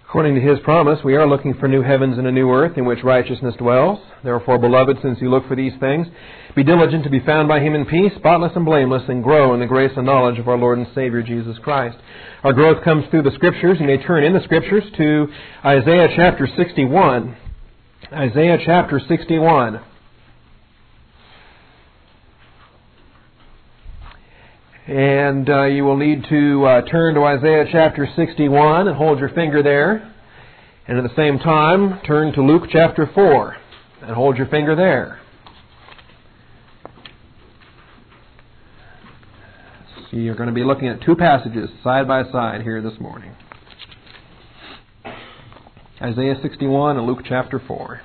According to His promise, we are looking for new heavens and a new earth in which righteousness dwells. Therefore, beloved, since you look for these things, be diligent to be found by Him in peace, spotless and blameless, and grow in the grace and knowledge of our Lord and Savior, Jesus Christ. Our growth comes through the Scriptures. You may turn in the Scriptures to Isaiah chapter 61. Isaiah chapter 61. And you will need to turn to Isaiah chapter 61 and hold your finger there. And at the same time, turn to Luke chapter 4 and hold your finger there. So you're going to be looking at two passages side by side here this morning. Isaiah 61 and Luke chapter 4.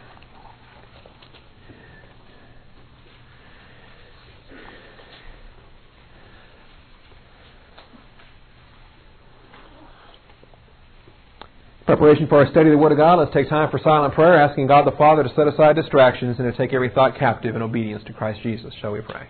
Preparation for our study of the Word of God, let's take time for silent prayer, asking God the Father to set aside distractions and to take every thought captive in obedience to Christ Jesus. Shall we pray?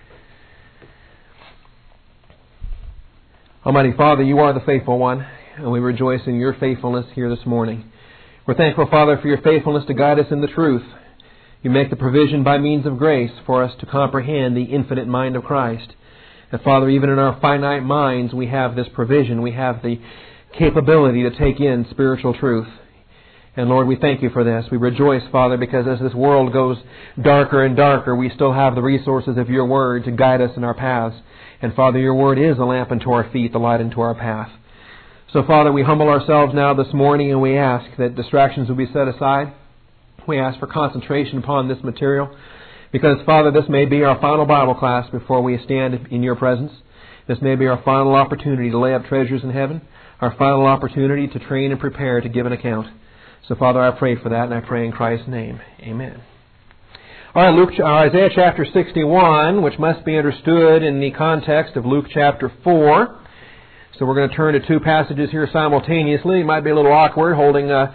Almighty Father, You are the faithful one, and we rejoice in Your faithfulness here this morning. We're thankful, Father, for Your faithfulness to guide us in the truth. You make the provision by means of grace for us to comprehend the infinite mind of Christ. And Father, even in our finite minds, we have this provision. We have the capability to take in spiritual truth. And Lord, we thank You for this. We rejoice, Father, because as this world goes darker and darker, we still have the resources of Your Word to guide us in our paths. And Father, Your Word is a lamp unto our feet, the light unto our path. So Father, we humble ourselves now this morning and we ask that distractions will be set aside. We ask for concentration upon this material because, Father, this may be our final Bible class before we stand in Your presence. This may be our final opportunity to lay up treasures in heaven, our final opportunity to train and prepare to give an account. So, Father, I pray for that, and I pray in Christ's name. Amen. All right, Isaiah chapter 61, which must be understood in the context of Luke chapter 4. So we're going to turn to two passages here simultaneously. It might be a little awkward holding a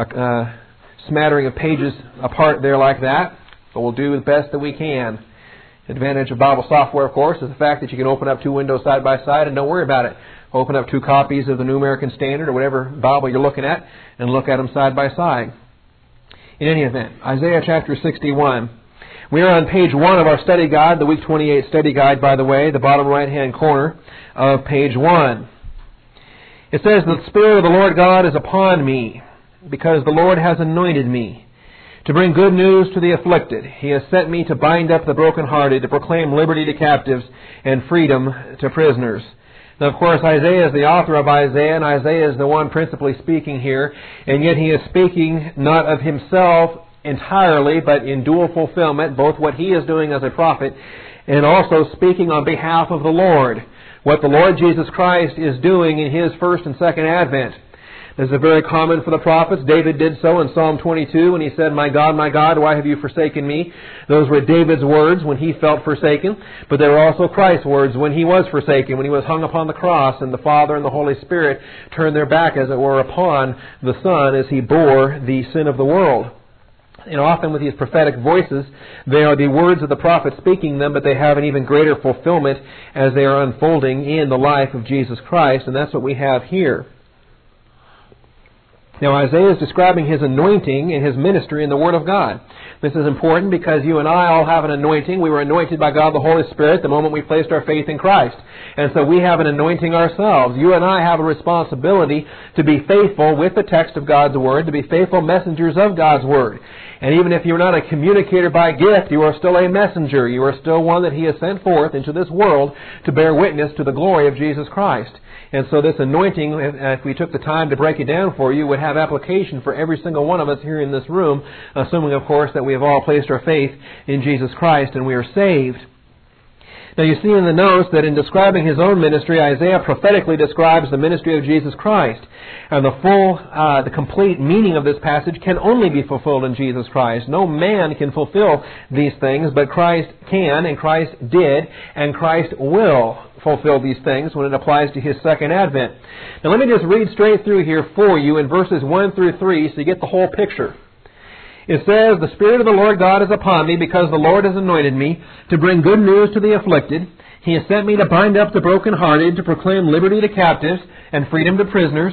smattering of pages apart there like that, but we'll do the best that we can. The advantage of Bible software, of course, is the fact that you can open up two windows side by side and don't worry about it. Open up two copies of the New American Standard or whatever Bible you're looking at and look at them side by side. In any event, Isaiah chapter 61. We are on page 1 of our study guide, the week 28 study guide, by the way, the bottom right-hand corner of page 1. It says, "The Spirit of the Lord God is upon me, because the Lord has anointed me to bring good news to the afflicted. He has sent me to bind up the brokenhearted, to proclaim liberty to captives and freedom to prisoners." Now, of course, Isaiah is the author of Isaiah, and Isaiah is the one principally speaking here, and yet he is speaking not of himself entirely, but in dual fulfillment, both what he is doing as a prophet and also speaking on behalf of the Lord, what the Lord Jesus Christ is doing in His first and second advent. This is very common for the prophets. David did so in Psalm 22 when he said, my God, why have you forsaken me?" Those were David's words when he felt forsaken, but they were also Christ's words when He was forsaken, when He was hung upon the cross and the Father and the Holy Spirit turned their back, as it were, upon the Son as He bore the sin of the world. And often with these prophetic voices, they are the words of the prophet speaking them, but they have an even greater fulfillment as they are unfolding in the life of Jesus Christ, and that's what we have here. Now, Isaiah is describing his anointing and his ministry in the Word of God. This is important because you and I all have an anointing. We were anointed by God the Holy Spirit the moment we placed our faith in Christ. And so we have an anointing ourselves. You and I have a responsibility to be faithful with the text of God's Word, to be faithful messengers of God's Word. And even if you're not a communicator by gift, you are still a messenger. You are still one that He has sent forth into this world to bear witness to the glory of Jesus Christ. And so this anointing, if we took the time to break it down for you, would have application for every single one of us here in this room, assuming, of course, that we have all placed our faith in Jesus Christ and we are saved. Now you see in the notes that in describing his own ministry, Isaiah prophetically describes the ministry of Jesus Christ. And the complete meaning of this passage can only be fulfilled in Jesus Christ. No man can fulfill these things, but Christ can, and Christ did, and Christ will fulfill these things when it applies to His second advent. Now let me just read straight through here for you in verses 1 through 3 so you get the whole picture. It says, "The Spirit of the Lord God is upon me, because the Lord has anointed me to bring good news to the afflicted. He has sent me to bind up the brokenhearted, to proclaim liberty to captives and freedom to prisoners,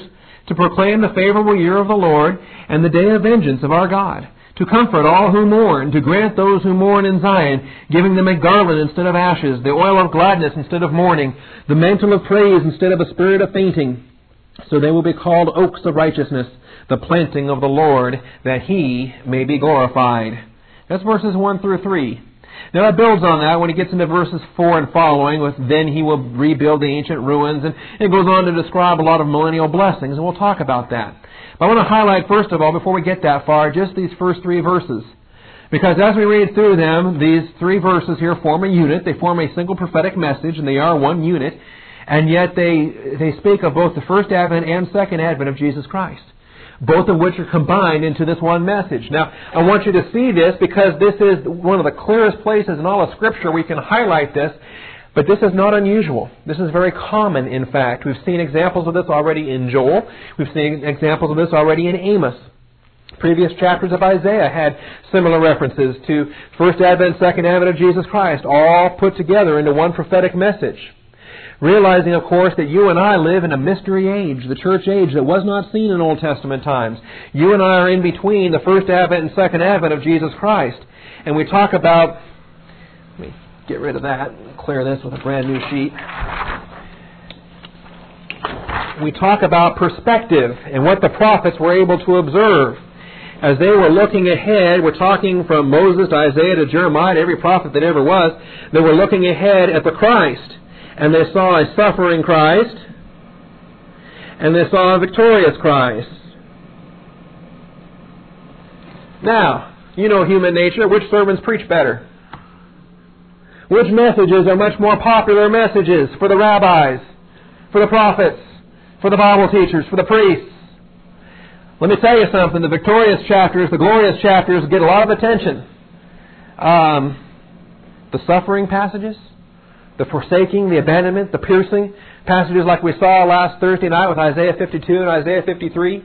to proclaim the favorable year of the Lord and the day of vengeance of our God, to comfort all who mourn, to grant those who mourn in Zion, giving them a garland instead of ashes, the oil of gladness instead of mourning, the mantle of praise instead of a spirit of fainting. So they will be called oaks of righteousness, the planting of the Lord, that He may be glorified. That's verses 1 through 3. Now it builds on that when he gets into verses 4 and following, with then He will rebuild the ancient ruins, and it goes on to describe a lot of millennial blessings, and we'll talk about that. But I want to highlight, first of all, before we get that far, just these first 3 verses. Because as we read through them, these 3 verses here form a unit. They form a single prophetic message, and they are one unit. And yet they speak of both the first advent and second advent of Jesus Christ, both of which are combined into this one message. Now, I want you to see this because this is one of the clearest places in all of Scripture we can highlight this. But this is not unusual. This is very common, in fact. We've seen examples of this already in Joel. We've seen examples of this already in Amos. Previous chapters of Isaiah had similar references to first advent, second advent of Jesus Christ, all put together into one prophetic message. Realizing, of course, that you and I live in a mystery age, the church age that was not seen in Old Testament times. You and I are in between the first advent and second advent of Jesus Christ. And we talk about, let me get rid of that and clear this with a brand new sheet. We talk about perspective and what the prophets were able to observe. As they were looking ahead, we're talking from Moses to Isaiah to Jeremiah, to every prophet that ever was, they were looking ahead at the Christ. And they saw a suffering Christ, and they saw a victorious Christ. Now, you know human nature. Which sermons preach better? Which messages are much more popular messages for the rabbis, for the prophets, for the Bible teachers, for the priests? Let me tell you something. The victorious chapters, the glorious chapters get a lot of attention. The suffering passages, the forsaking, the abandonment, the piercing passages like we saw last Thursday night with Isaiah 52 and Isaiah 53.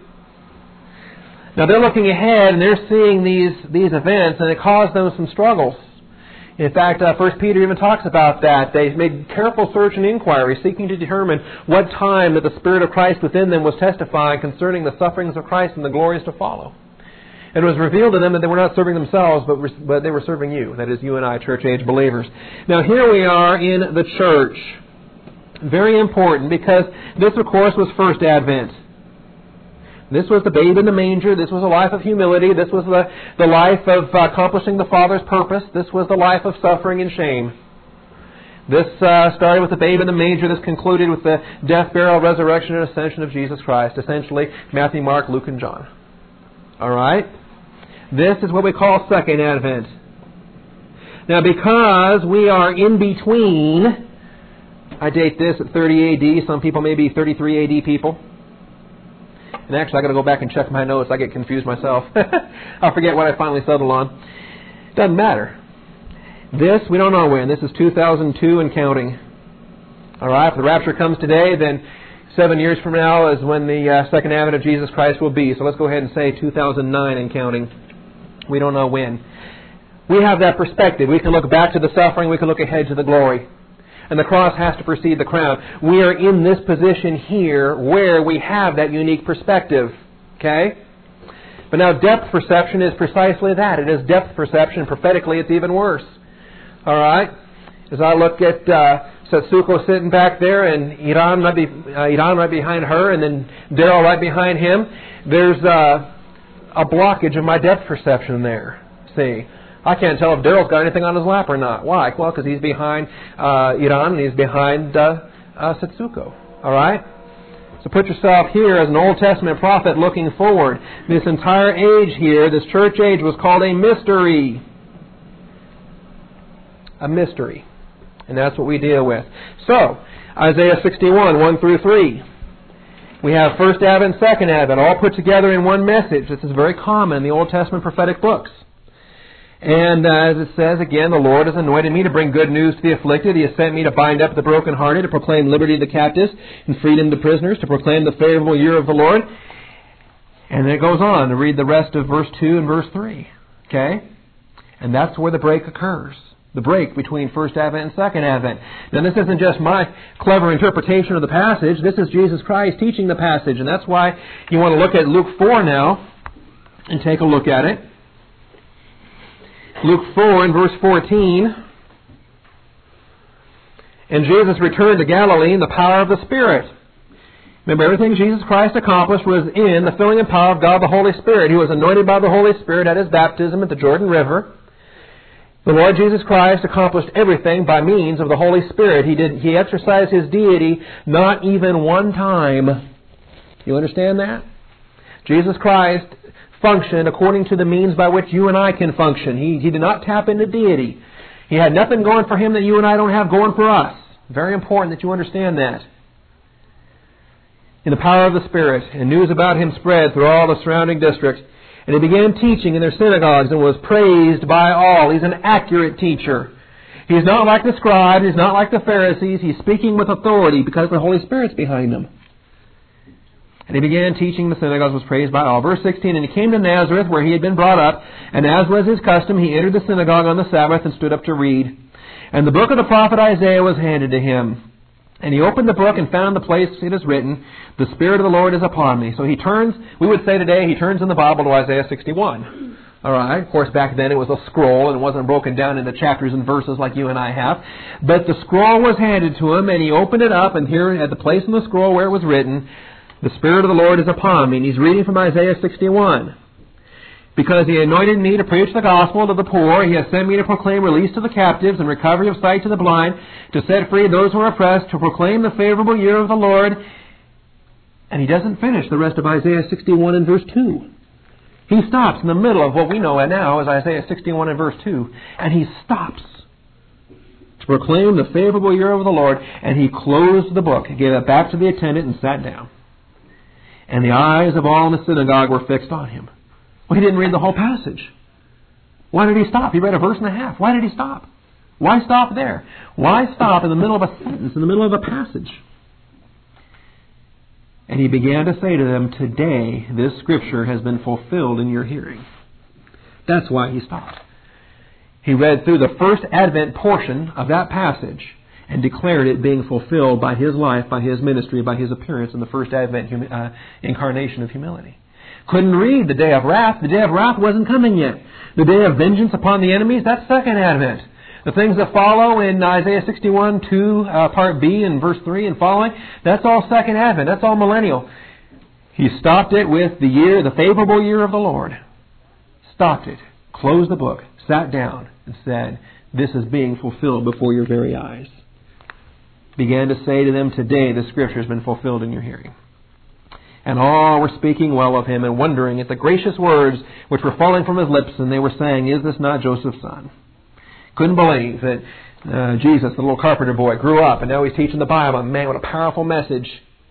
Now they're looking ahead and they're seeing these events, and it caused them some struggles. In fact, 1 Peter even talks about that. They made careful search and inquiry, seeking to determine what time that the Spirit of Christ within them was testifying concerning the sufferings of Christ and the glories to follow. And it was revealed to them that they were not serving themselves, but they were serving you. That is, you and I, church-age believers. Now, here we are in the church. Very important, because this, of course, was first advent. This was the babe in the manger. This was a life of humility. This was the life of accomplishing the Father's purpose. This was the life of suffering and shame. This started with the babe in the manger. This concluded with the death, burial, resurrection, and ascension of Jesus Christ. Essentially, Matthew, Mark, Luke, and John. All right? This is what we call second advent. Now, because we are in between, I date this at 30 AD. Some people may be 33 AD people. And actually, I've got to go back and check my notes. I get confused myself. I forget what I finally settled on. Doesn't matter. This, we don't know when. This is 2002 and counting. All right? If the rapture comes today, then 7 years from now is when the second advent of Jesus Christ will be. So let's go ahead and say 2009 and counting. We don't know when. We have that perspective. We can look back to the suffering. We can look ahead to the glory. And the cross has to precede the crown. We are in this position here where we have that unique perspective. Okay? But now depth perception is precisely that. It is depth perception. Prophetically, it's even worse. All right? As I look at Setsuko sitting back there, and Iran right behind her, and then Daryl right behind him, there's a blockage of my depth perception there. See? I can't tell if Daryl's got anything on his lap or not. Why? Well, because he's behind Iran and he's behind Setsuko. All right? So put yourself here as an Old Testament prophet looking forward. This entire age here, this church age, was called a mystery. A mystery. And that's what we deal with. So, Isaiah 61, 1 through 3. We have first advent, second advent, all put together in one message. This is very common in the Old Testament prophetic books. And as it says again, the Lord has anointed me to bring good news to the afflicted. He has sent me to bind up the brokenhearted, to proclaim liberty to the captives and freedom to prisoners, to proclaim the favorable year of the Lord. And then it goes on to read the rest of verse 2 and verse 3. Okay? And that's where the break occurs. the break between First Advent and Second Advent. Now, this isn't just my clever interpretation of the passage. This is Jesus Christ teaching the passage, and that's why you want to look at Luke 4 now and take a look at it. Luke 4 and verse 14. And Jesus returned to Galilee in the power of the Spirit. Remember, everything Jesus Christ accomplished was in the filling and power of God the Holy Spirit. He was anointed by the Holy Spirit at His baptism at the Jordan River. The Lord Jesus Christ accomplished everything by means of the Holy Spirit. He exercised His deity not even one time. You understand that? Jesus Christ functioned according to the means by which you and I can function. He did not tap into deity. He had nothing going for Him that you and I don't have going for us. Very important that you understand that. In the power of the Spirit, and news about Him spread through all the surrounding district. And He began teaching in their synagogues and was praised by all. He's an accurate teacher. He's not like the scribes. He's not like the Pharisees. He's speaking with authority because the Holy Spirit's behind Him. And He began teaching in the synagogues, was praised by all. Verse 16, and He came to Nazareth where He had been brought up, and as was His custom, He entered the synagogue on the Sabbath and stood up to read. And the book of the prophet Isaiah was handed to Him. And He opened the book and found the place it is written, the Spirit of the Lord is upon me. So He turns, we would say today, He turns in the Bible to Isaiah 61. All right. Of course, back then it was a scroll and it wasn't broken down into chapters and verses like you and I have. But the scroll was handed to Him and He opened it up, and here at the place in the scroll where it was written, the Spirit of the Lord is upon me. And He's reading from Isaiah 61. Because He anointed me to preach the gospel to the poor, He has sent me to proclaim release to the captives and recovery of sight to the blind, to set free those who are oppressed, to proclaim the favorable year of the Lord. And He doesn't finish the rest of Isaiah 61 and verse 2. He stops in the middle of what we know now as Isaiah 61 and verse 2. And He stops to proclaim the favorable year of the Lord. And He closed the book, gave it back to the attendant, and sat down. And the eyes of all in the synagogue were fixed on Him. Well, He didn't read the whole passage. Why did He stop? He read a verse and a half. Why did He stop? Why stop there? Why stop in the middle of a sentence, in the middle of a passage? And He began to say to them, today this Scripture has been fulfilled in your hearing. That's why He stopped. He read through the first Advent portion of that passage and declared it being fulfilled by His life, by His ministry, by His appearance in the first Advent incarnation of humility. Couldn't read the day of wrath. The day of wrath wasn't coming yet. The day of vengeance upon the enemies, that's Second Advent. The things that follow in Isaiah 61, 2, part B and verse 3 and following, that's all Second Advent. That's all millennial. He stopped it with the year, the favorable year of the Lord. Stopped it, closed the book, sat down and said, this is being fulfilled before your very eyes. Began to say to them, today the Scripture has been fulfilled in your hearing. And all were speaking well of Him and wondering at the gracious words which were falling from His lips, and they were saying, is this not Joseph's son? Couldn't believe that Jesus, the little carpenter boy, grew up and now he's teaching the Bible. Man, what a powerful message.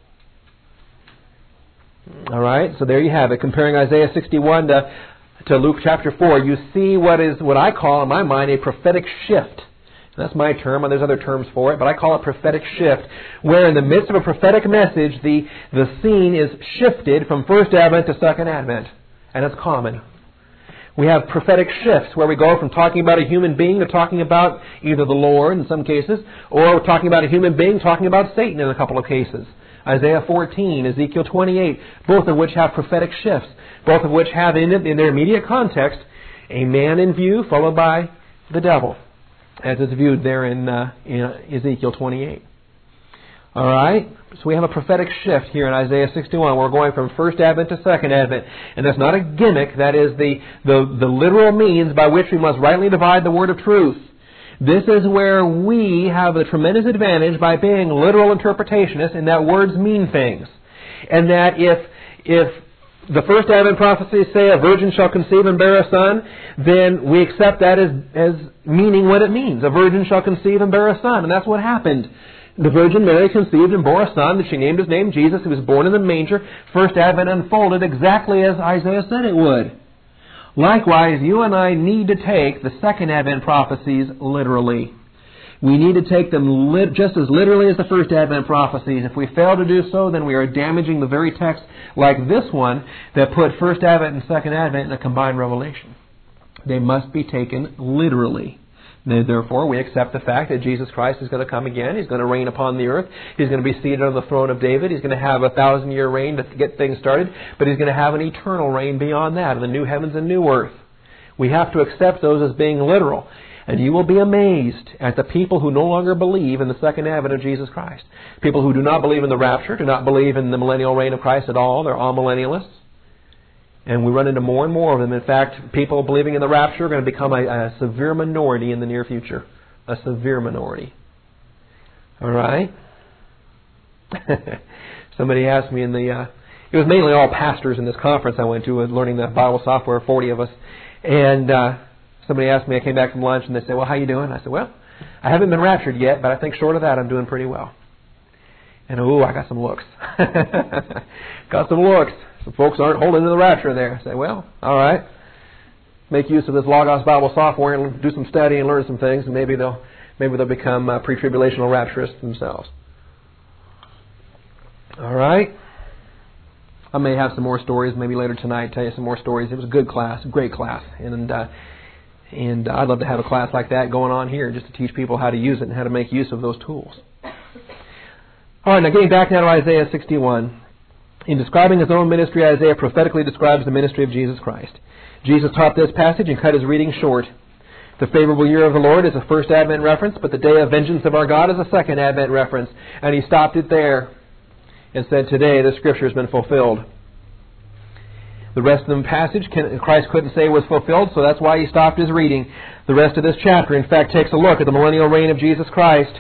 All right, so there you have it. Comparing Isaiah 61 to Luke chapter 4, you see what I call in my mind a prophetic shift. That's my term, and there's other terms for it, but I call it prophetic shift, where in the midst of a prophetic message, the scene is shifted from First Advent to Second Advent. And it's common. We have prophetic shifts where we go from talking about a human being to talking about either the Lord in some cases, or we're talking about a human being talking about Satan in a couple of cases. Isaiah 14, Ezekiel 28, both of which have prophetic shifts, both of which have in their immediate context a man in view followed by the devil, as is viewed there in Ezekiel 28. All right? So we have a prophetic shift here in Isaiah 61. We're going from First Advent to Second Advent. And that's not a gimmick. That is the literal means by which we must rightly divide the word of truth. This is where we have a tremendous advantage by being literal interpretationists, in that words mean things. And that if the First Advent prophecies say a virgin shall conceive and bear a son, then we accept that as meaning what it means. A virgin shall conceive and bear a son. And that's what happened. The Virgin Mary conceived and bore a son that she named his name Jesus. He was born in the manger. First Advent unfolded exactly as Isaiah said it would. Likewise, you and I need to take the Second Advent prophecies literally. We need to take them just as literally as the First Advent prophecies. If we fail to do so, then we are damaging the very text like this one that put First Advent and Second Advent in a combined revelation. They must be taken literally. Therefore, we accept the fact that Jesus Christ is going to come again. He's going to reign upon the earth. He's going to be seated on the throne of David. He's going to have a 1,000-year reign to get things started. But He's going to have an eternal reign beyond that, in the new heavens and new earth. We have to accept those as being literal. And you will be amazed at the people who no longer believe in the second advent of Jesus Christ. People who do not believe in the rapture, do not believe in the millennial reign of Christ at all. They're all millennialists. And we run into more and more of them. In fact, people believing in the rapture are going to become a severe minority in the near future. A severe minority. All right? Somebody asked me it was mainly all pastors in this conference I went to, learning the Bible software, 40 of us. And somebody asked me, I came back from lunch, and they said, well, how you doing? I said, well, I haven't been raptured yet, but I think short of that, I'm doing pretty well. And I got some looks. Got some looks. Some folks aren't holding to the rapture there. I say, well, all right. Make use of this Logos Bible software and do some study and learn some things, and maybe they'll become pre-tribulational rapturists themselves. All right. I may have some more stories maybe later tonight. Tell you some more stories. It was a good class, a great class, and I'd love to have a class like that going on here, just to teach people how to use it and how to make use of those tools. All right. Now getting back now to Isaiah 61. In describing His own ministry, Isaiah prophetically describes the ministry of Jesus Christ. Jesus taught this passage and cut His reading short. The favorable year of the Lord is a first Advent reference, but the day of vengeance of our God is a second Advent reference. And He stopped it there and said, today the Scripture has been fulfilled. The rest of the passage, Christ couldn't say was fulfilled, so that's why He stopped His reading. The rest of this chapter, in fact, takes a look at the millennial reign of Jesus Christ.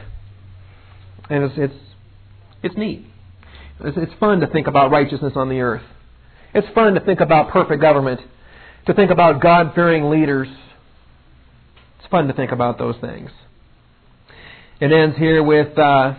And it's neat. It's fun to think about righteousness on the earth. It's fun to think about perfect government, to think about God-fearing leaders. It's fun to think about those things. It ends here with,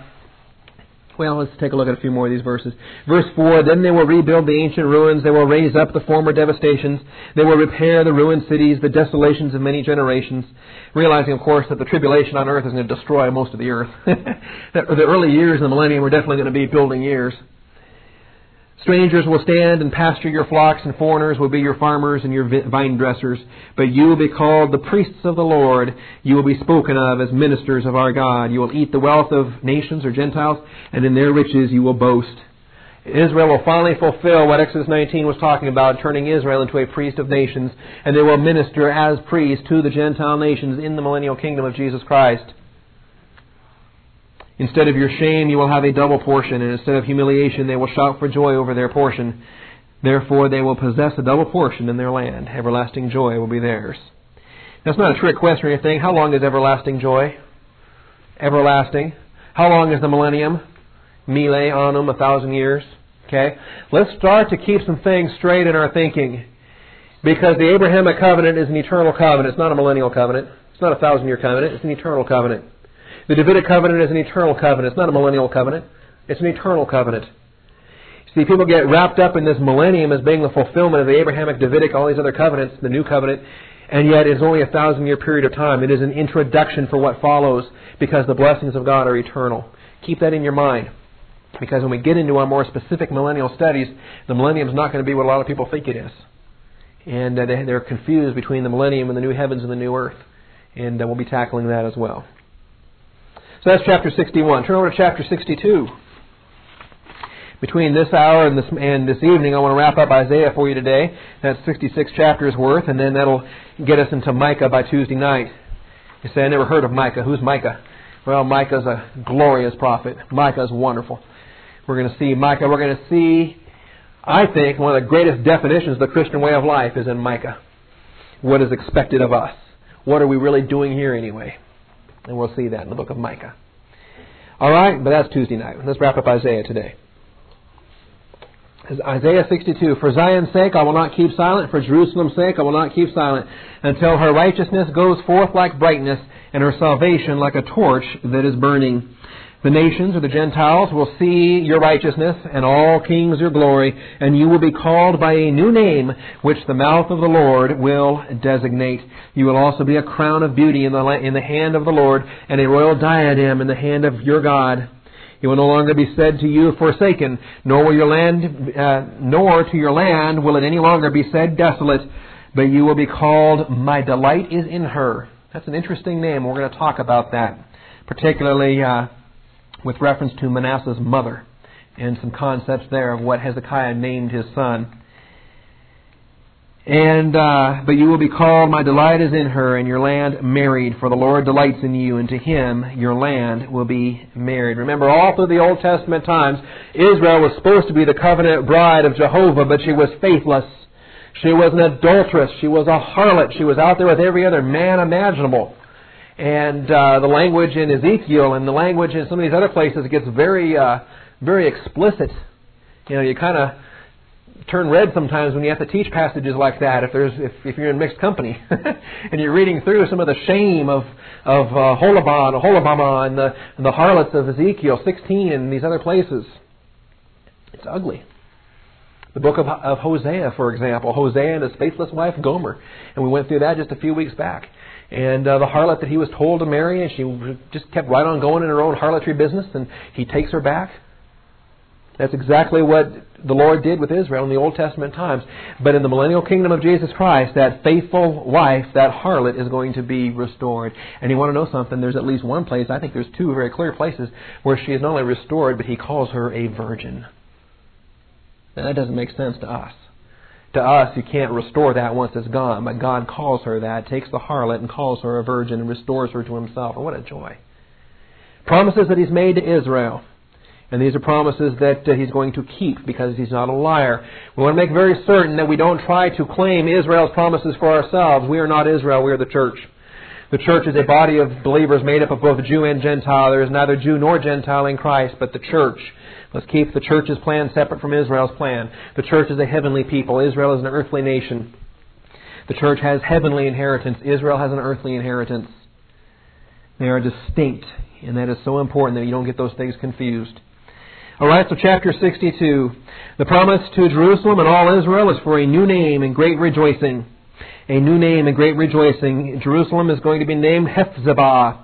let's take a look at a few more of these verses. Verse 4, then they will rebuild the ancient ruins. They will raise up the former devastations. They will repair the ruined cities, the desolations of many generations. Realizing, of course, that the tribulation on earth is going to destroy most of the earth. That the early years of the millennium were definitely going to be building years. Strangers will stand and pasture your flocks, and foreigners will be your farmers and your vine dressers. But you will be called the priests of the Lord. You will be spoken of as ministers of our God. You will eat the wealth of nations or Gentiles, and in their riches you will boast. Israel will finally fulfill what Exodus 19 was talking about, turning Israel into a priest of nations, and they will minister as priests to the Gentile nations in the millennial kingdom of Jesus Christ. Instead of your shame, you will have a double portion, and instead of humiliation, they will shout for joy over their portion. Therefore, they will possess a double portion in their land. Everlasting joy will be theirs. Now, it's not a trick question or anything. How long is everlasting joy? Everlasting. How long is the millennium? Mille annum, 1,000 years. Okay? Let's start to keep some things straight in our thinking. Because the Abrahamic covenant is an eternal covenant. It's not a millennial covenant. It's not a 1,000-year covenant. It's an eternal covenant. The Davidic covenant is an eternal covenant. It's not a millennial covenant. It's an eternal covenant. See, people get wrapped up in this millennium as being the fulfillment of the Abrahamic, Davidic, all these other covenants, the new covenant, and yet it's only a 1,000-year period of time. It is an introduction for what follows because the blessings of God are eternal. Keep that in your mind. Because when we get into our more specific millennial studies, the millennium is not going to be what a lot of people think it is. And they're confused between the millennium and the new heavens and the new earth. And we'll be tackling that as well. So that's chapter 61. Turn over to chapter 62. Between this hour and this evening, I want to wrap up Isaiah for you today. That's 66 chapters worth, and then that'll get us into Micah by Tuesday night. You say, I never heard of Micah. Who's Micah? Well, Micah's a glorious prophet. Micah's wonderful. We're going to see Micah. We're going to see, I think, one of the greatest definitions of the Christian way of life is in Micah. What is expected of us? What are we really doing here anyway? And we'll see that in the book of Micah. All right, but that's Tuesday night. Let's wrap up Isaiah today. Isaiah 62, for Zion's sake I will not keep silent, for Jerusalem's sake I will not keep silent, until her righteousness goes forth like brightness, and her salvation like a torch that is burning. The nations, or the Gentiles, will see your righteousness, and all kings your glory, and you will be called by a new name, which the mouth of the Lord will designate. You will also be a crown of beauty in the hand of the Lord, and a royal diadem in the hand of your God. It will no longer be said to you, forsaken, nor to your land will it any longer be said, desolate, but you will be called, my delight is in her. That's an interesting name. We're going to talk about that, particularly with reference to Manasseh's mother and some concepts there of what Hezekiah named his son. But you will be called, my delight is in her, and your land married, for the Lord delights in you, and to Him your land will be married. Remember, all through the Old Testament times, Israel was supposed to be the covenant bride of Jehovah, but she was faithless. She was an adulteress. She was a harlot. She was out there with every other man imaginable. And the language in Ezekiel and the language in some of these other places gets very, very explicit. You know, you kind of turn red sometimes when you have to teach passages like that if you're in mixed company and you're reading through some of the shame of Holabama and the harlots of Ezekiel 16 and these other places. It's ugly. The book of Hosea, for example, Hosea and his faithless wife Gomer, and we went through that just a few weeks back. And the harlot that he was told to marry, and she just kept right on going in her own harlotry business, and he takes her back. That's exactly what the Lord did with Israel in the Old Testament times. But in the millennial kingdom of Jesus Christ, that faithful wife, that harlot, is going to be restored. And you want to know something? There's at least one place, I think there's two very clear places, where she is not only restored, but He calls her a virgin. Now that doesn't make sense to us. To us, you can't restore that once it's gone. But God calls her that, takes the harlot and calls her a virgin and restores her to Himself. And what a joy. Promises that He's made to Israel. And these are promises that He's going to keep because He's not a liar. We want to make very certain that we don't try to claim Israel's promises for ourselves. We are not Israel, we are the church. The church is a body of believers made up of both Jew and Gentile. There is neither Jew nor Gentile in Christ, but the church. Let's keep the church's plan separate from Israel's plan. The church is a heavenly people. Israel is an earthly nation. The church has heavenly inheritance. Israel has an earthly inheritance. They are distinct, and that is so important that you don't get those things confused. All right, so chapter 62. The promise to Jerusalem and all Israel is for a new name and great rejoicing. A new name and great rejoicing. Jerusalem is going to be named Hephzibah.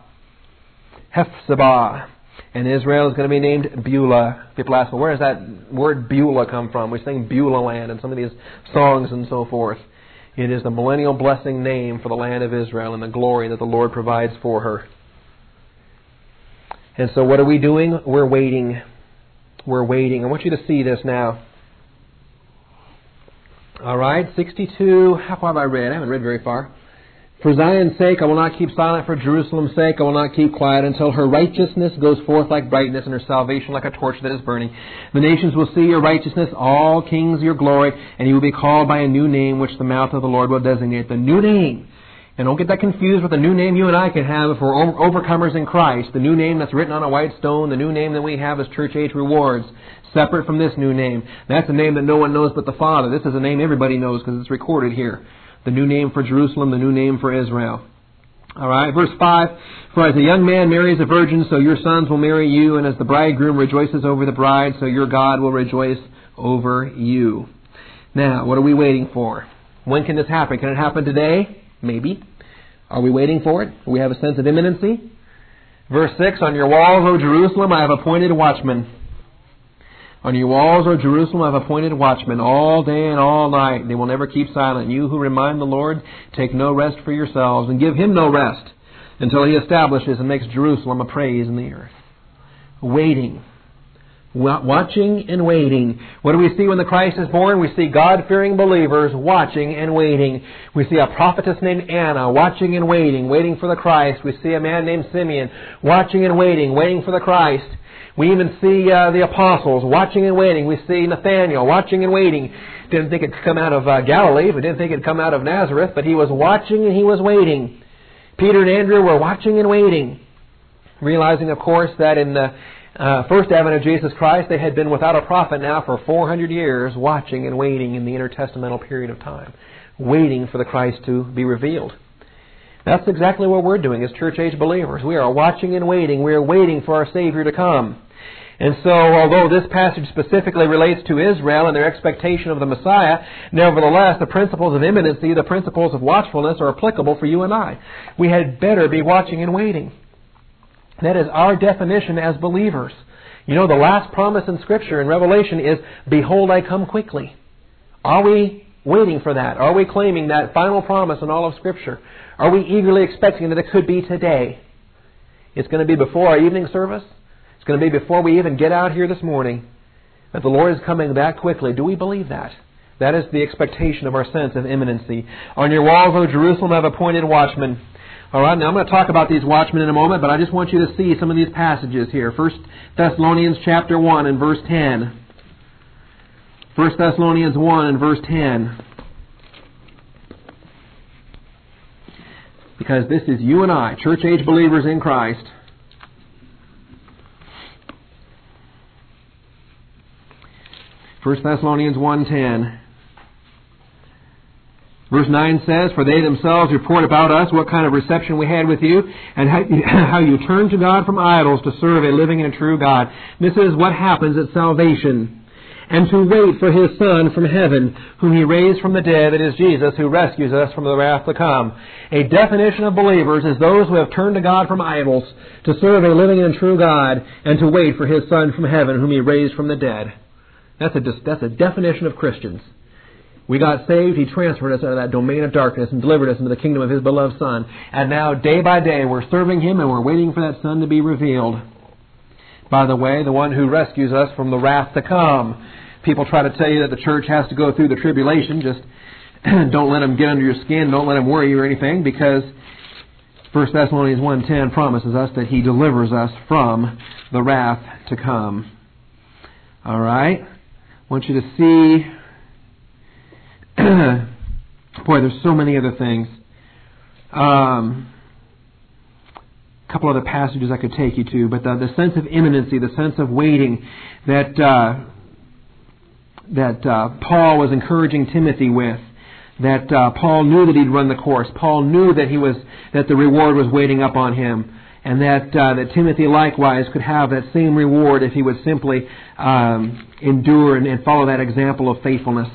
Hephzibah. And Israel is going to be named Beulah. People ask, well, where does that word Beulah come from? We sing Beulah land in some of these songs and so forth. It is the millennial blessing name for the land of Israel and the glory that the Lord provides for her. And so what are we doing? We're waiting. We're waiting. I want you to see this now. All right, 62. How far have I read? I haven't read very far. For Zion's sake, I will not keep silent. For Jerusalem's sake, I will not keep quiet until her righteousness goes forth like brightness and her salvation like a torch that is burning. The nations will see your righteousness, all kings your glory, and you will be called by a new name which the mouth of the Lord will designate. The new name. And don't get that confused with the new name you and I can have if we're overcomers in Christ. The new name that's written on a white stone, the new name that we have is Church Age Rewards, separate from this new name. That's a name that no one knows but the Father. This is a name everybody knows because it's recorded here. The new name for Jerusalem, the new name for Israel. All right, verse 5. For as a young man marries a virgin, so your sons will marry you, and as the bridegroom rejoices over the bride, so your God will rejoice over you. Now, what are we waiting for? When can this happen? Can it happen today? Maybe. Are we waiting for it? Do we have a sense of imminency? Verse 6, on your walls, O Jerusalem, I have appointed watchmen. On your walls, O Jerusalem, I have appointed watchmen all day and all night. They will never keep silent. You who remind the Lord, take no rest for yourselves, and give Him no rest until He establishes and makes Jerusalem a praise in the earth. Waiting. Watching and waiting. What do we see when the Christ is born? We see God-fearing believers watching and waiting. We see a prophetess named Anna watching and waiting, waiting for the Christ. We see a man named Simeon watching and waiting, waiting for the Christ. We even see the apostles watching and waiting. We see Nathanael watching and waiting. Didn't think it could come out of Galilee, but didn't think it would come out of Nazareth, but he was watching and he was waiting. Peter and Andrew were watching and waiting, realizing, of course, that in the first advent of Jesus Christ, they had been without a prophet now for 400 years, watching and waiting in the intertestamental period of time, waiting for the Christ to be revealed. That's exactly what we're doing as church-age believers. We are watching and waiting. We are waiting for our Savior to come. And so, although this passage specifically relates to Israel and their expectation of the Messiah, nevertheless, the principles of imminency, the principles of watchfulness are applicable for you and I. We had better be watching and waiting. That is our definition as believers. You know, the last promise in Scripture in Revelation is, behold, I come quickly. Are we waiting for that? Are we claiming that final promise in all of Scripture? Are we eagerly expecting that it could be today? It's going to be before our evening service. It's going to be before we even get out here this morning. That the Lord is coming that quickly. Do we believe that? That is the expectation of our sense of imminency. On your walls, O Jerusalem, have appointed watchmen. All right, now I'm going to talk about these watchmen in a moment, but I just want you to see some of these passages here. 1 Thessalonians chapter 1 and verse 10. 1 Thessalonians 1 and verse 10. Because this is you and I, church-age believers in Christ. First Thessalonians 1:10. Verse 9 says, "For they themselves report about us what kind of reception we had with you, and how you turned to God from idols to serve a living and true God." This is what happens at salvation. "And to wait for His Son from heaven, whom He raised from the dead," that is Jesus, who rescues us from the wrath to come. A definition of believers is those who have turned to God from idols to serve a living and true God, and to wait for His Son from heaven, whom He raised from the dead. That's a definition of Christians. We got saved, He transferred us out of that domain of darkness and delivered us into the kingdom of His beloved Son. And now, day by day, we're serving Him and we're waiting for that Son to be revealed. By the way, the one who rescues us from the wrath to come. People try to tell you that the church has to go through the tribulation. Just don't let them get under your skin. Don't let them worry you or anything, because 1 Thessalonians 1:10 promises us that He delivers us from the wrath to come. All right? I want you to see... Boy, there's so many other things. A couple other passages I could take you to, but the sense of imminency, the sense of waiting that Paul was encouraging Timothy with, that Paul knew that he'd run the course. Paul knew that the reward was waiting up on him, and that Timothy likewise could have that same reward if he would simply endure and follow that example of faithfulness.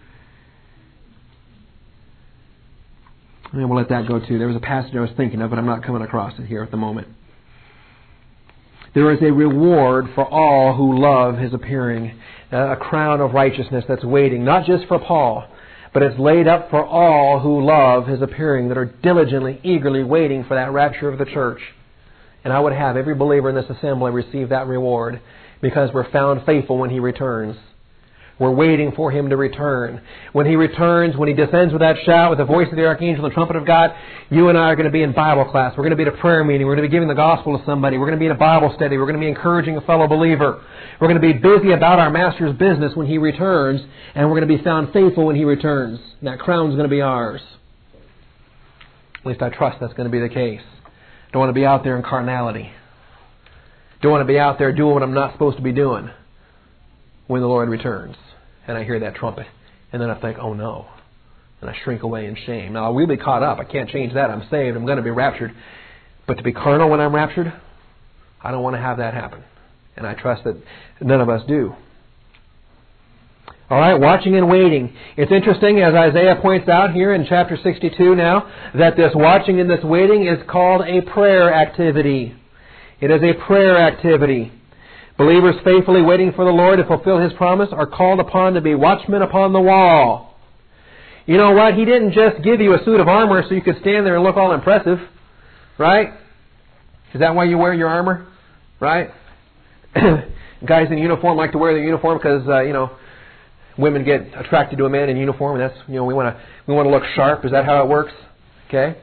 And we'll let that go too. There was a passage I was thinking of, but I'm not coming across it here at the moment. There is a reward for all who love His appearing, a crown of righteousness that's waiting, not just for Paul, but it's laid up for all who love His appearing, that are diligently, eagerly waiting for that rapture of the church. And I would have every believer in this assembly receive that reward, because we're found faithful when He returns. We're waiting for Him to return. When He returns, when He descends with that shout, with the voice of the archangel and the trumpet of God, you and I are going to be in Bible class. We're going to be at a prayer meeting. We're going to be giving the gospel to somebody. We're going to be in a Bible study. We're going to be encouraging a fellow believer. We're going to be busy about our Master's business when He returns, and we're going to be found faithful when He returns. And that crown's going to be ours. At least I trust that's going to be the case. Don't want to be out there in carnality. Don't want to be out there doing what I'm not supposed to be doing when the Lord returns. And I hear that trumpet. And then I think, oh no. And I shrink away in shame. Now, we'll be caught up. I can't change that. I'm saved. I'm going to be raptured. But to be carnal when I'm raptured, I don't want to have that happen. And I trust that none of us do. All right, watching and waiting. It's interesting, as Isaiah points out here in chapter 62 now, that this watching and this waiting is called a prayer activity. It is a prayer activity. Believers faithfully waiting for the Lord to fulfill His promise are called upon to be watchmen upon the wall. You know what? He didn't just give you a suit of armor so you could stand there and look all impressive. Right? Is that why you wear your armor? Right? Guys in uniform like to wear their uniform because, women get attracted to a man in uniform. And that's, we want to look sharp. Is that how it works? Okay?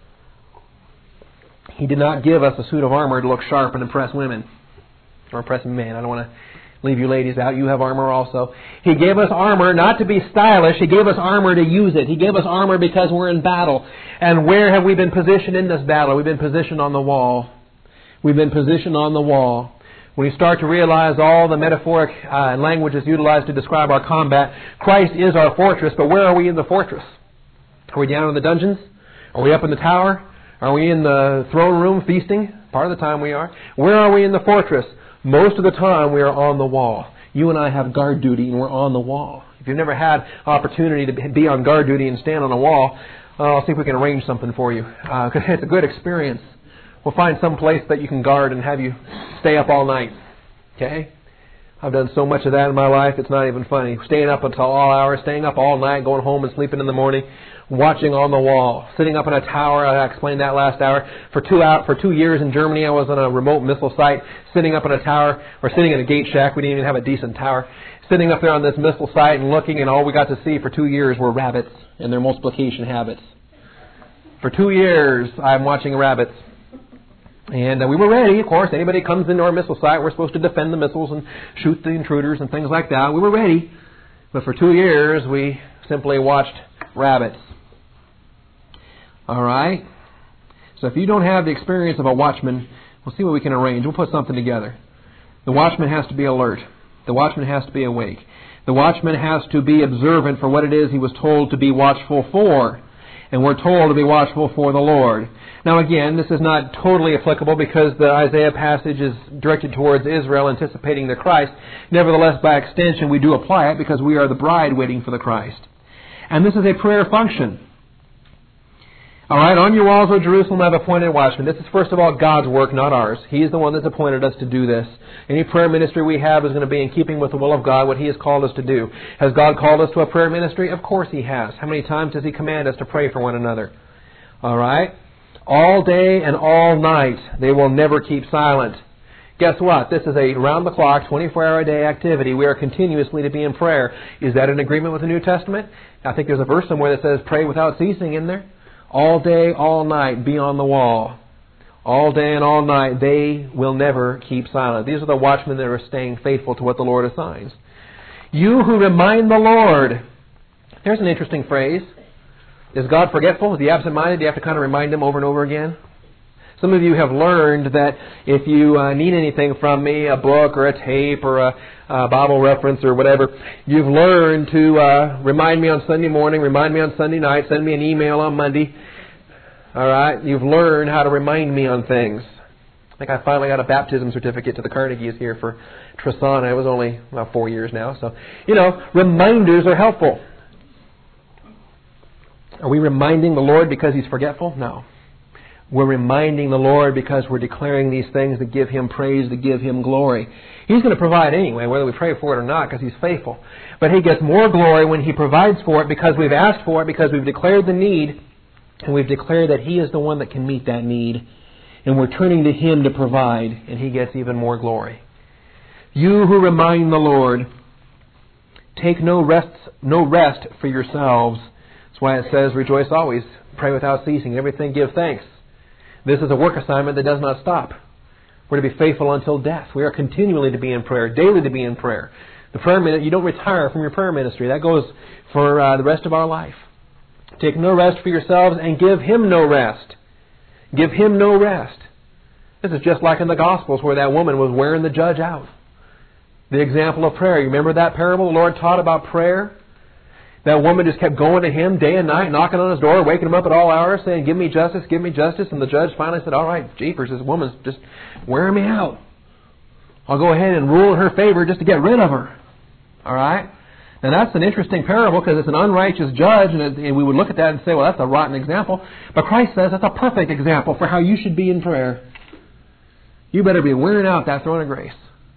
He did not give us a suit of armor to look sharp and impress women. Or impress men. I don't want to leave you ladies out. You have armor also. He gave us armor not to be stylish. He gave us armor to use it. He gave us armor because we're in battle. And where have we been positioned in this battle? We've been positioned on the wall. We've been positioned on the wall. When you start to realize all the metaphoric languages utilized to describe our combat, Christ is our fortress, but where are we in the fortress? Are we down in the dungeons? Are we up in the tower? Are we in the throne room feasting? Part of the time we are. Where are we in the fortress? Most of the time we are on the wall. You and I have guard duty and we're on the wall. If you've never had opportunity to be on guard duty and stand on a wall, I'll see if we can arrange something for you. Because it's a good experience. We'll find some place that you can guard and have you stay up all night. Okay? I've done so much of that in my life, it's not even funny. Staying up until all hours, staying up all night, going home and sleeping in the morning, watching on the wall, sitting up in a tower. I explained that last hour. For 2 years in Germany, I was on a remote missile site, sitting up in a tower, or sitting in a gate shack. We didn't even have a decent tower. Sitting up there on this missile site and looking, and all we got to see for 2 years were rabbits and their multiplication habits. For 2 years, I'm watching rabbits. And we were ready, of course. Anybody comes into our missile site, we're supposed to defend the missiles and shoot the intruders and things like that. We were ready. But for 2 years, we simply watched rabbits. All right? So if you don't have the experience of a watchman, we'll see what we can arrange. We'll put something together. The watchman has to be alert. The watchman has to be awake. The watchman has to be observant for what it is he was told to be watchful for. And we're told to be watchful for the Lord. Now again, this is not totally applicable because the Isaiah passage is directed towards Israel anticipating the Christ. Nevertheless, by extension, we do apply it because we are the bride waiting for the Christ. And this is a prayer function. All right, on your walls, O Jerusalem, I have appointed watchmen. This is, first of all, God's work, not ours. He is the one that's appointed us to do this. Any prayer ministry we have is going to be in keeping with the will of God, what He has called us to do. Has God called us to a prayer ministry? Of course He has. How many times does He command us to pray for one another? All right? All day and all night, they will never keep silent. Guess what? This is a round-the-clock, 24-hour-a-day activity. We are continuously to be in prayer. Is that in agreement with the New Testament? I think there's a verse somewhere that says, pray without ceasing in there. All day, all night, be on the wall. All day and all night, they will never keep silent. These are the watchmen that are staying faithful to what the Lord assigns. You who remind the Lord. There's an interesting phrase. Is God forgetful? Is He absent-minded? Do you have to kind of remind Him over and over again? Some of you have learned that if you need anything from me, a book or a tape or a Bible reference or whatever, you've learned to remind me on Sunday morning, remind me on Sunday night, send me an email on Monday. All right? You've learned how to remind me on things. I think I finally got a baptism certificate to the Carnegies here for Trisana. It was only about 4 years now. So, reminders are helpful. Are we reminding the Lord because He's forgetful? No. We're reminding the Lord because we're declaring these things that give Him praise, that give Him glory. He's going to provide anyway, whether we pray for it or not, because He's faithful. But He gets more glory when He provides for it because we've asked for it, because we've declared the need, and we've declared that He is the one that can meet that need. And we're turning to Him to provide, and He gets even more glory. You who remind the Lord, take no rest for yourselves. That's why it says, rejoice always, pray without ceasing, everything give thanks. This is a work assignment that does not stop. We're to be faithful until death. We are continually to be in prayer, daily to be in prayer. The prayer minute, you don't retire from your prayer ministry. That goes for the rest of our life. Take no rest for yourselves and give Him no rest. Give Him no rest. This is just like in the Gospels where that woman was wearing the judge out. The example of prayer. You remember that parable the Lord taught about prayer? That woman just kept going to Him day and night, knocking on His door, waking Him up at all hours, saying, give me justice, give me justice. And the judge finally said, all right, jeepers, this woman's just wearing me out. I'll go ahead and rule in her favor just to get rid of her. All right? Now that's an interesting parable because it's an unrighteous judge, and we would look at that and say, well, that's a rotten example. But Christ says that's a perfect example for how you should be in prayer. You better be wearing out that throne of grace.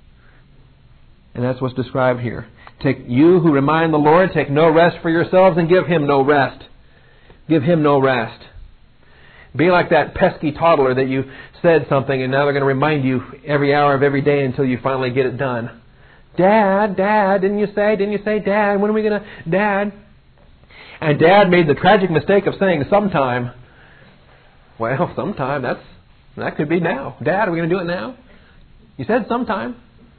And that's what's described here. You who remind the Lord, take no rest for yourselves and give Him no rest. Give Him no rest. Be like that pesky toddler that you said something and now they're going to remind you every hour of every day until you finally get it done. Dad, didn't you say, Dad, when are we going to, Dad? And Dad made the tragic mistake of saying sometime. Well, sometime, that could be now. Dad, are we going to do it now? You said sometime.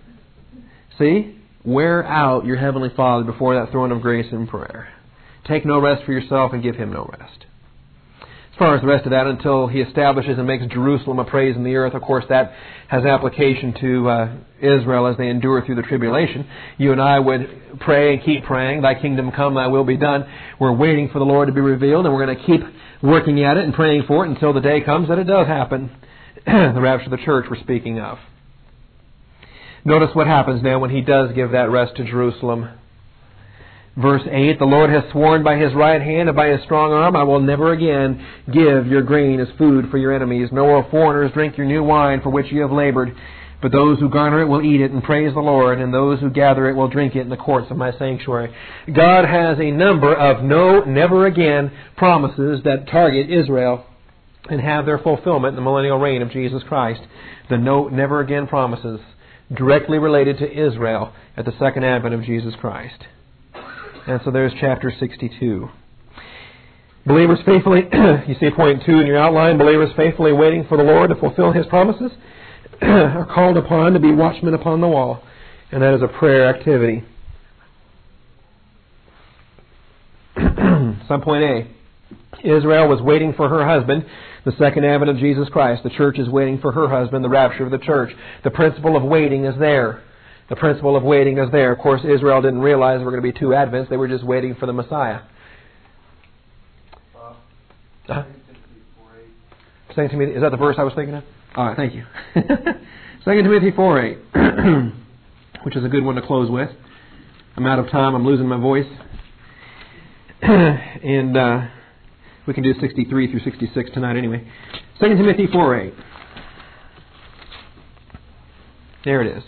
See? Wear out your Heavenly Father before that throne of grace in prayer. Take no rest for yourself and give Him no rest. As far as the rest of that, until He establishes and makes Jerusalem a praise in the earth, of course, that has application to Israel as they endure through the tribulation. You and I would pray and keep praying, Thy kingdom come, Thy will be done. We're waiting for the Lord to be revealed, and we're going to keep working at it and praying for it until the day comes that it does happen. The rapture of the church we're speaking of. Notice what happens now when He does give that rest to Jerusalem. Verse 8, the Lord has sworn by His right hand and by His strong arm, I will never again give your grain as food for your enemies, nor will foreigners drink your new wine for which you have labored. But those who garner it will eat it and praise the Lord, and those who gather it will drink it in the courts of my sanctuary. God has a number of no, never again promises that target Israel and have their fulfillment in the millennial reign of Jesus Christ. The no, never again promises directly related to Israel at the second advent of Jesus Christ. And so there's chapter 62. Believers faithfully, you see point 2 in your outline, believers faithfully waiting for the Lord to fulfill His promises are called upon to be watchmen upon the wall. And that is a prayer activity. Subpoint A. Israel was waiting for her husband, the second advent of Jesus Christ. The church is waiting for her husband, the rapture of the church. The principle of waiting is there. The principle of waiting is there. Of course, Israel didn't realize there were going to be 2 advents. They were just waiting for the Messiah. 2 Timothy, is that the verse I was thinking of? All right, thank you. 2 Timothy 4:8, which is a good one to close with. I'm out of time. I'm losing my voice. And we can do 63 through 66 tonight anyway. 2 Timothy 4:8. There it is.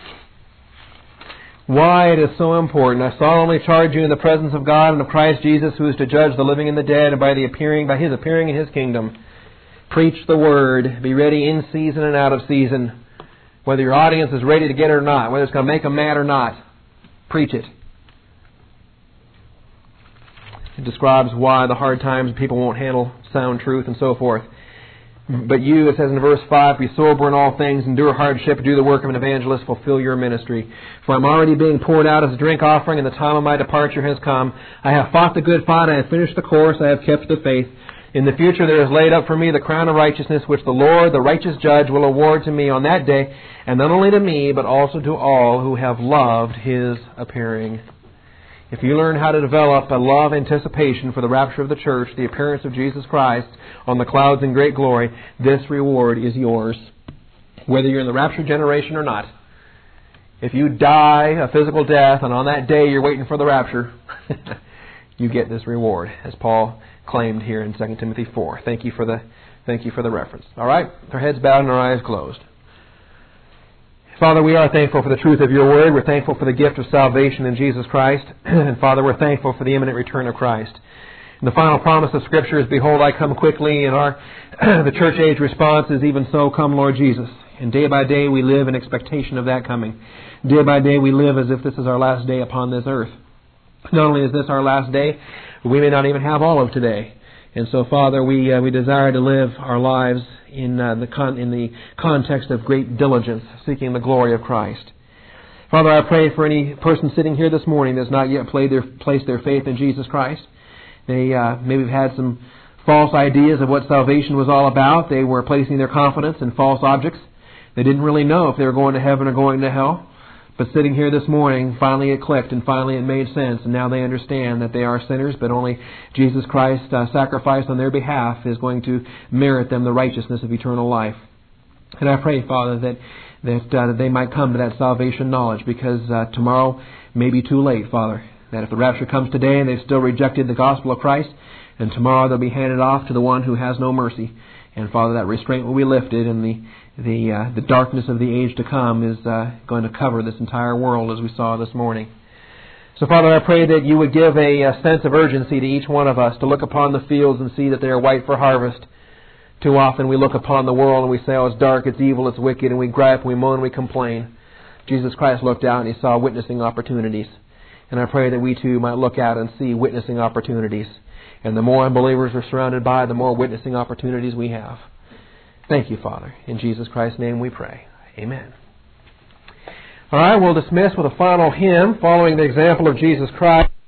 Why it is so important. I solemnly charge you in the presence of God and of Christ Jesus, who is to judge the living and the dead, and by His appearing in His kingdom. Preach the Word. Be ready in season and out of season. Whether your audience is ready to get it or not, whether it's going to make them mad or not, preach it. It describes why the hard times people won't handle sound truth and so forth. But you, it says in verse 5, be sober in all things, endure hardship, do the work of an evangelist, fulfill your ministry. For I'm already being poured out as a drink offering, and the time of my departure has come. I have fought the good fight, I have finished the course, I have kept the faith. In the future there is laid up for me the crown of righteousness, which the Lord, the righteous judge, will award to me on that day, and not only to me, but also to all who have loved His appearing. If you learn how to develop a love anticipation for the rapture of the church, the appearance of Jesus Christ on the clouds in great glory, this reward is yours, whether you're in the rapture generation or not. If you die a physical death, and on that day you're waiting for the rapture, you get this reward, as Paul claimed here in 2 Timothy 4. Thank you for the reference. All right, with our heads bowed and our eyes closed. Father, we are thankful for the truth of your word. We're thankful for the gift of salvation in Jesus Christ. And Father, we're thankful for the imminent return of Christ. And the final promise of Scripture is, behold, I come quickly. And the church age response is, even so, come Lord Jesus. And day by day we live in expectation of that coming. Day by day we live as if this is our last day upon this earth. Not only is this our last day, we may not even have all of today. And so, Father, we desire to live our lives in the context of great diligence, seeking the glory of Christ. Father, I pray for any person sitting here this morning that's not yet placed their faith in Jesus Christ. They maybe have had some false ideas of what salvation was all about. They were placing their confidence in false objects. They didn't really know if they were going to heaven or going to hell. But sitting here this morning, finally it clicked and finally it made sense. And now they understand that they are sinners, but only Jesus Christ sacrificed on their behalf is going to merit them the righteousness of eternal life. And I pray, Father, that they might come to that salvation knowledge, because tomorrow may be too late, Father. That if the rapture comes today and they've still rejected the gospel of Christ, and tomorrow they'll be handed off to the one who has no mercy. And Father, that restraint will be lifted, and the darkness of the age to come is going to cover this entire world, as we saw this morning. So, Father, I pray that you would give a sense of urgency to each one of us to look upon the fields and see that they are white for harvest. Too often we look upon the world and we say, oh, it's dark, it's evil, it's wicked, and we gripe, we moan, we complain. Jesus Christ looked out and He saw witnessing opportunities. And I pray that we too might look out and see witnessing opportunities. And the more unbelievers we're surrounded by, the more witnessing opportunities we have. Thank you, Father. In Jesus Christ's name we pray. Amen. All right, we'll dismiss with a final hymn following the example of Jesus Christ.